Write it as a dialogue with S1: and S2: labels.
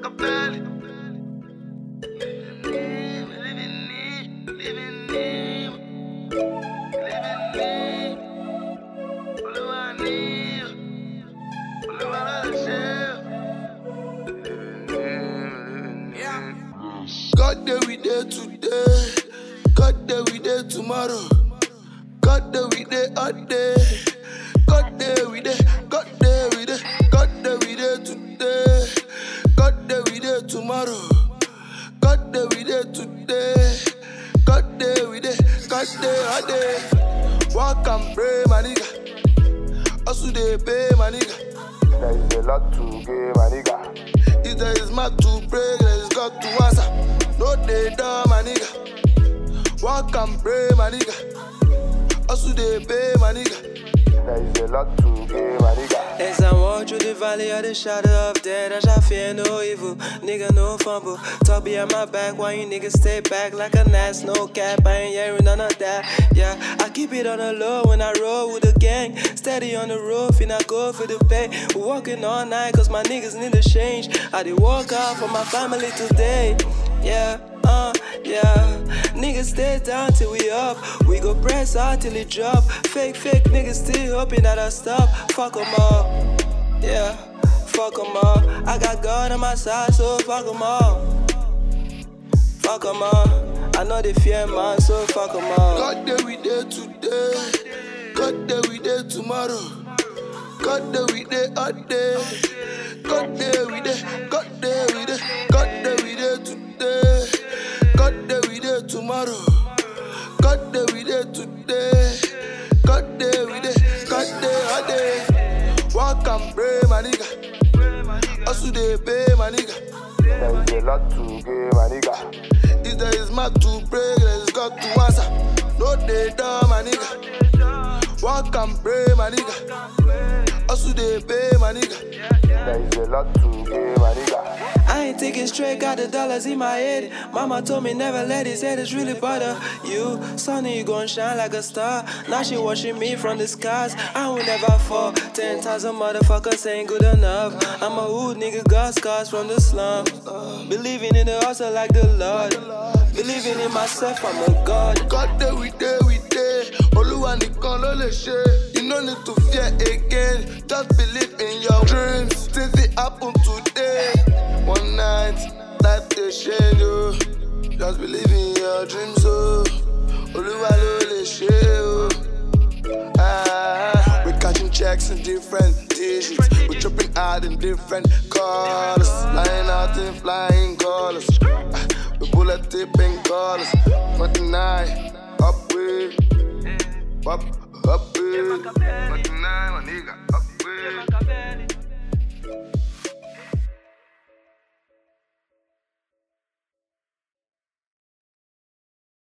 S1: Machiavelli. God there we there today, God there we there tomorrow, God there we there all day, God there we there, God there we there, God there we there today, God there we there tomorrow, God there we there today, God there we there, God there all day. Walk and pray, my nigga. Also they pay, my nigga.
S2: There is a lot to give, my nigga.
S1: If there is mad to pray, there is God to answer. No they do, my nigga. Walk and pray, my nigga. Also they pay, my nigga.
S2: There is a lot to give, my nigga.
S3: As I walk through the valley of the shadow of death, I shall fear no evil, nigga no fumble. Talk behind my back while you niggas stay back like a ass, no cap, I ain't hearing none of that. Yeah, I keep it on the low when I roll with the gang. Steady on the roof and I go for the pay. We're walking all night cause my niggas need a change. I did walk out for my family today. Yeah, yeah. Niggas stay down till we up. We go press out till it drop. Fake niggas still hoping that I stop. Fuck 'em all. Yeah, fuck 'em all. I got God on my side, so fuck 'em all. Fuck 'em all. I know they fear man, so fuck 'em all.
S1: God there we there today, God there we there tomorrow, God there we there all day, God there we there, God there we there, God there we there today, God there we there tomorrow, God there we there today, God there we there, God there all day. Walk and pray, my nigga. Also they pay, my nigga.
S2: There is a lot to give, my nigga.
S1: If there is mad to pray, there is God to answer. No they do, my nigga. Walk and pray, my nigga. Also they pay, my nigga.
S2: There is a lot to give, my nigga.
S3: I ain't thinking straight, got the dollars in my head. Mama told me never let his head, it's really bother you. Sonny, you gon' shine like a star. Now she watching me from the skies. I will never fall. 10,000 motherfuckers ain't good enough. I'm a hood nigga, got scars from the slum. Believing in the hustle like the Lord. Believing in myself, I'm a god.
S1: God there we there, we there. Oluwa nikan lo le ṣe. You no need to fear again. Just believe in your dreams. Things it happen today. One night, life they change you. Just believe in your dreams, oh. Oluwa lo le ṣe, oh. We're catching checks in different digits. We're tripping out in different colors. Flying out in flying colors. We bullet tipping colors. 29, up with. Up with. 29, my nigga, up with.